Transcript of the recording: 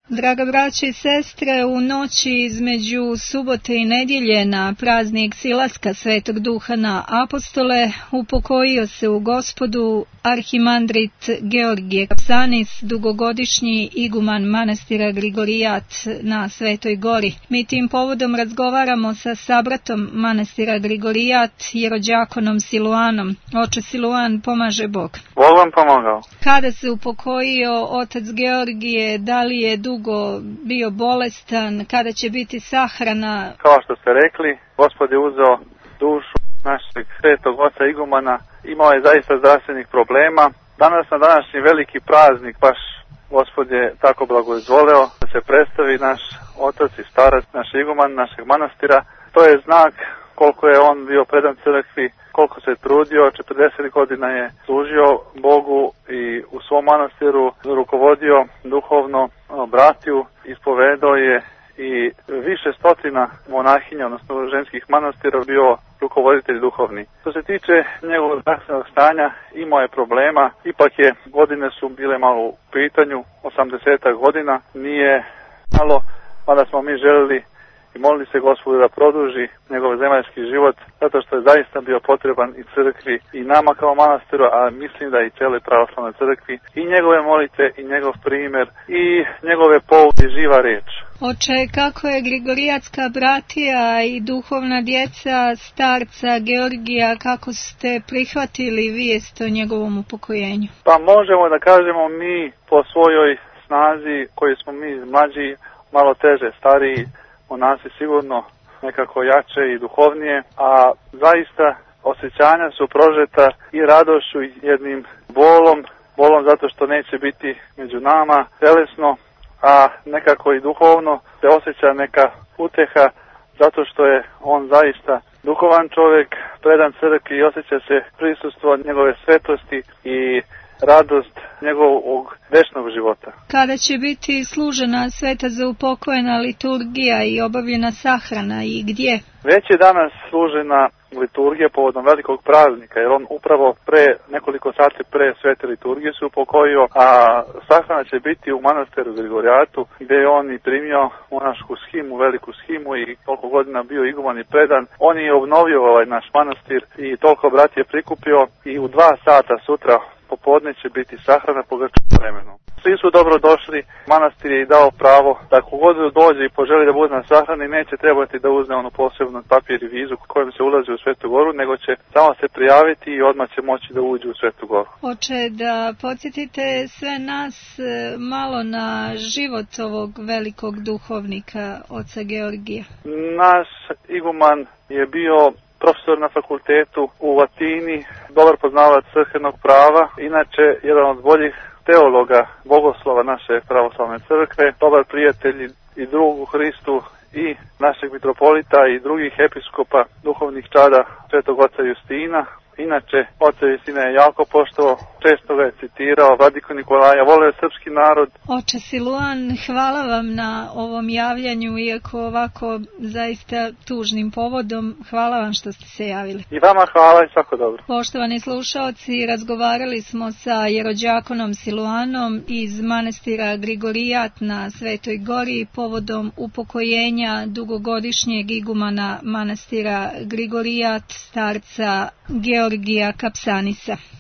Draga braće i sestre, u noći između subote i nedjelje na praznik silaska Svetog Duha na apostole upokojio se u Gospodu arhimandrit Georgije Kapsanis, dugogodišnji iguman manastira Grigorijat na Svetoj Gori. Mi tim povodom razgovaramo sa sabratom manastira Grigorijat, jerođakonom Siluanom. Oče Siluan, pomaže Bog. Bog vam pomogao. Kada se upokojio otac Georgije, da li je dugo bio bolestan, kada će biti sahrana? Kao što ste rekli, Gospod je uzeo dušu našeg svetog oca igumana, imao je zaista zdravstvenih problema. Danas na današnji veliki praznik, baš Gospod je tako blagoizvoleo da se predstavi naš otac i starac, naš iguman, našeg manastira. To je znak koliko je on bio predan crkvi, koliko se trudio, 40 godina je služio Bogu i u svom manastiru rukovodio duhovno bratiju, ispovedao je i više stotina monahinja, odnosno ženskih manastira, bio rukovoditelj duhovni. Što se tiče njegovog zdravstvenog stanja, imao je problema, ipak je godine su bile malo u pitanju, 80 godina, nije malo, mada smo mi želili i molili se Gospodu da produži njegov zemaljski život, zato što je zaista bio potreban i crkvi i nama kao manastiru, a mislim da i cijeloj pravoslavnoj crkvi, i njegove molitve i njegov primjer i njegove pouke živa riječ. Oče, kako je Grigorijatska bratija i duhovna djeca starca Georgija, kako ste prihvatili vijest o njegovom upokojenju? Pa možemo da kažemo mi po svojoj snazi, koji smo mi mlađi, malo teže, stariji, monasi sigurno nekako jače i duhovnije, a zaista osjećanja su prožeta i radošću i jednim bolom zato što neće biti među nama telesno, a nekako i duhovno se osjeća neka utjeha zato što je on zaista duhovan čovjek, predan crkvi i osjeća se prisustvo njegove svetosti i radost njegovog večnog života. Kada će biti služena sveta za upokojena liturgija i obavljena sahrana i gdje? Već je danas služena liturgija povodom velikog praznika, jer on upravo nekoliko sati pre svete liturgije se upokojio, a sahrana će biti u manastiru Grigorijatu, gdje je on i primio monašku shimu, veliku shimu, i toliko godina bio iguman i predan. On je obnovio ovaj naš manastir i toliko brat je prikupio, i u 2 sata sutra popodne će biti sahrana po grčkom vremenu. Svi su dobro došli, manastir je i dao pravo da kogod dođe i poželi da bude na sahrani, neće trebati da uzne onu posebnu papir i vizu kojom se ulazi u Svetu Goru, nego će samo se prijaviti i odmah će moći da uđe u Svetu Goru. Oče, da podsjetite sve nas malo na život ovog velikog duhovnika, oca Georgija. Naš iguman je bio profesor na fakultetu u Latini, dobar poznavac crkvenog prava, inače jedan od boljih teologa, bogoslova naše pravoslavne crkve, dobar prijatelj i drug u Hristu i našeg mitropolita i drugih episkopa duhovnih čada svetog oca Justina. Inače, oca Justina je jako poštovao, često ga je citirao, vladiku Nikolaja, voleo srpski narod. Oče Siluan, hvala vam na ovom javljanju, iako ovako zaista tužnim povodom. Hvala vam što ste se javili. I vama hvala i svako dobro. Poštovani slušaoci, razgovarali smo sa jerođakonom Siluanom iz manastira Grigorijat na Svetoj Gori povodom upokojenja dugogodišnjeg igumana manastira Grigorijat, starca Georgija Kapsanisa.